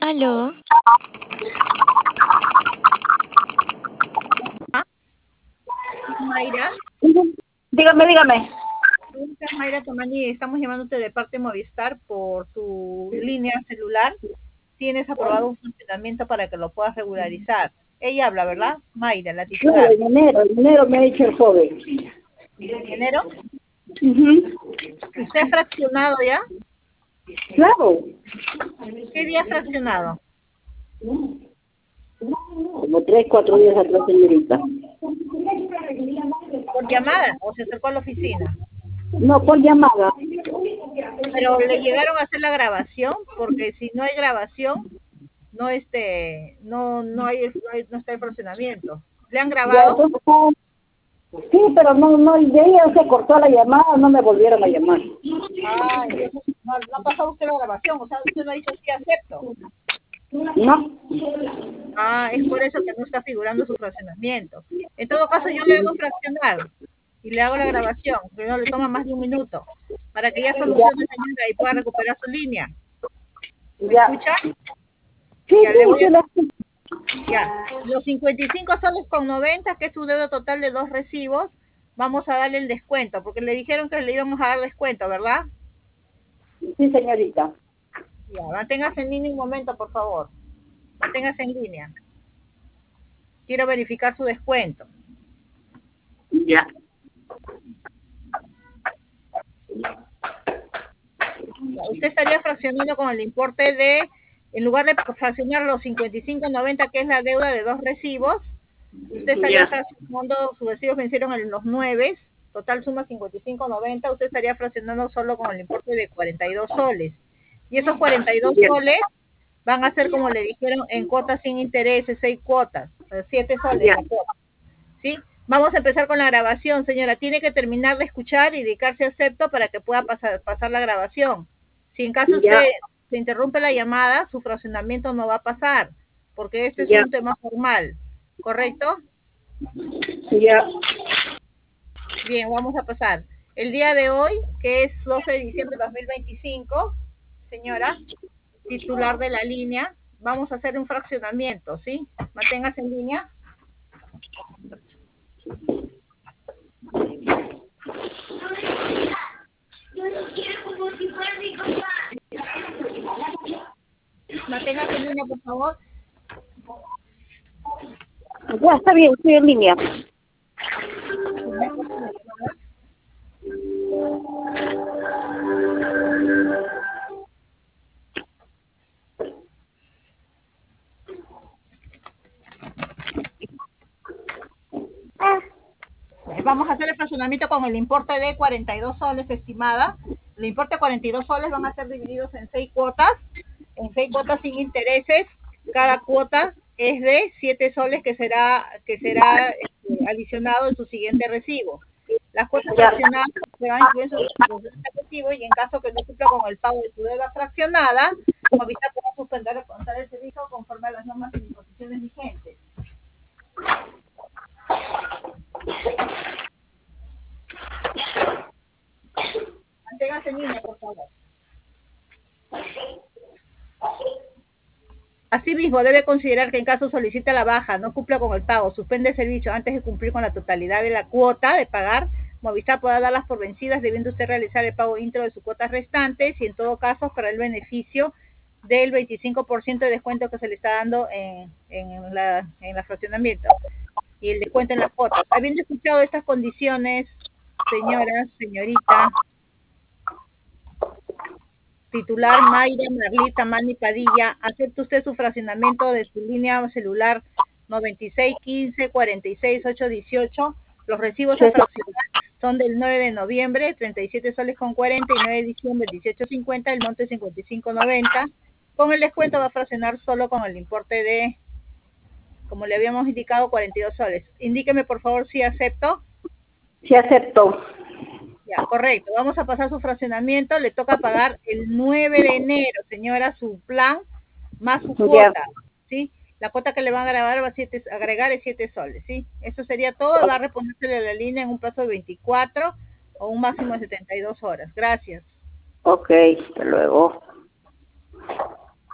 Aló, Mayra, Dígame, dígame. Mayra Tomani, estamos llamándote de parte de Movistar por tu línea celular. Tienes aprobado un funcionamiento para que lo puedas regularizar. Ella habla, ¿verdad? Mayra, la Claro, titular. en enero me ha dicho el joven. ¿En enero? Ujú. ¿Usted ha fraccionado ya? Claro, ¿Qué día ha fraccionado? como 3, 4 días atrás, señorita. ¿Por llamada o se acercó a la oficina? No, por llamada. Pero le llegaron a hacer la grabación, porque si no hay grabación, no está el fraccionamiento. ¿Le han Ya, grabado? entonces, sí, pero no, y de ahí ya se cortó la llamada, no me volvieron a llamar. Ah, entonces no ha pasado usted la grabación, o sea, usted no ha dicho sí acepto. No, Ah, es por eso que no está figurando su fraccionamiento. En todo caso, yo le hago fraccionar y le hago la grabación, que no le toma más de un minuto, para que ya ya, solucione, señora, y pueda recuperar su línea. ¿Me ya. escucha? Sí, Ya le sí, voy sí, a... Ya, los 55 soles con 90, que es su deuda total de 2 recibos, vamos a darle el descuento, porque le dijeron que le íbamos a dar descuento, ¿verdad? sí, señorita. Ya, manténgase en línea un momento, por favor. Manténgase en línea. Quiero verificar su descuento. Ya. Usted estaría fraccionando con el importe de, en lugar de fraccionar los 55.90, que es la deuda de 2 recibos, usted estaría Ya. fraccionando, sus recibos vencieron en los 9, total suma 55.90, usted estaría fraccionando solo con el importe de 42 soles. Y esos 42 Ya. soles van a ser, como le dijeron, en cuotas sin intereses, 6 cuotas, 7 soles Ya. la cuota. ¿Sí? Vamos a empezar con la grabación, señora. Tiene que terminar de escuchar y dedicarse a acepto para que pueda pasar la grabación. Si en caso Ya. usted se interrumpe la llamada, su fraccionamiento no va a pasar, porque este es Ya. un tema formal, ¿correcto? Ya. Bien, vamos a pasar. El día de hoy, que es 12 de diciembre de 2025, señora, titular de la línea, vamos a hacer un fraccionamiento, ¿sí? Manténgase en línea. Manténgase en línea, por favor. Ya, está bien, estoy en línea. Vamos a hacer el fraccionamiento con el importe de 42 soles, estimada. El importe de 42 soles van a ser divididos en 6 cuotas sin intereses. Cada cuota es de 7 soles que será adicionado en su siguiente recibo. Las cuotas Ya. fraccionadas se van a incluir en su siguiente recibo, y en caso que no cumpla con el pago de su deuda fraccionada, Movistar podrá suspender o contar el servicio conforme a las normas y disposiciones vigentes. Manténgase en línea, por favor. Asimismo, debe considerar que en caso solicite la baja, no cumpla con el pago, suspende el servicio antes de cumplir con la totalidad de la cuota de pagar, Movistar podrá darlas por vencidas, debiendo usted realizar el pago íntegro de sus cuotas restantes, y en todo caso para el beneficio del 25% de descuento que se le está dando en la fraccionamiento y el descuento en las cuotas. Habiendo escuchado estas condiciones, señora, señorita, titular Mayra Marlita Mani Padilla, ¿acepta usted su fraccionamiento de su línea celular 9615-46818? Los recibos Sí, a sí. fraccionar son del 9 de noviembre, 37 soles con 40, y 9 de diciembre, 18.50, el monto es 55.90. Con el descuento va a fraccionar solo con el importe de, como le habíamos indicado, 42 soles. Indíqueme, por favor, si acepto. Sí, acepto. Ya, correcto. Vamos a pasar su fraccionamiento. Le toca pagar el 9 de enero, señora, su plan más su Ya. cuota, ¿sí? La cuota que le van a agregar es 7 soles, ¿sí? Eso sería todo. Va a reponérsele la línea en un plazo de 24 o un máximo de 72 horas. Gracias. Ok, hasta luego.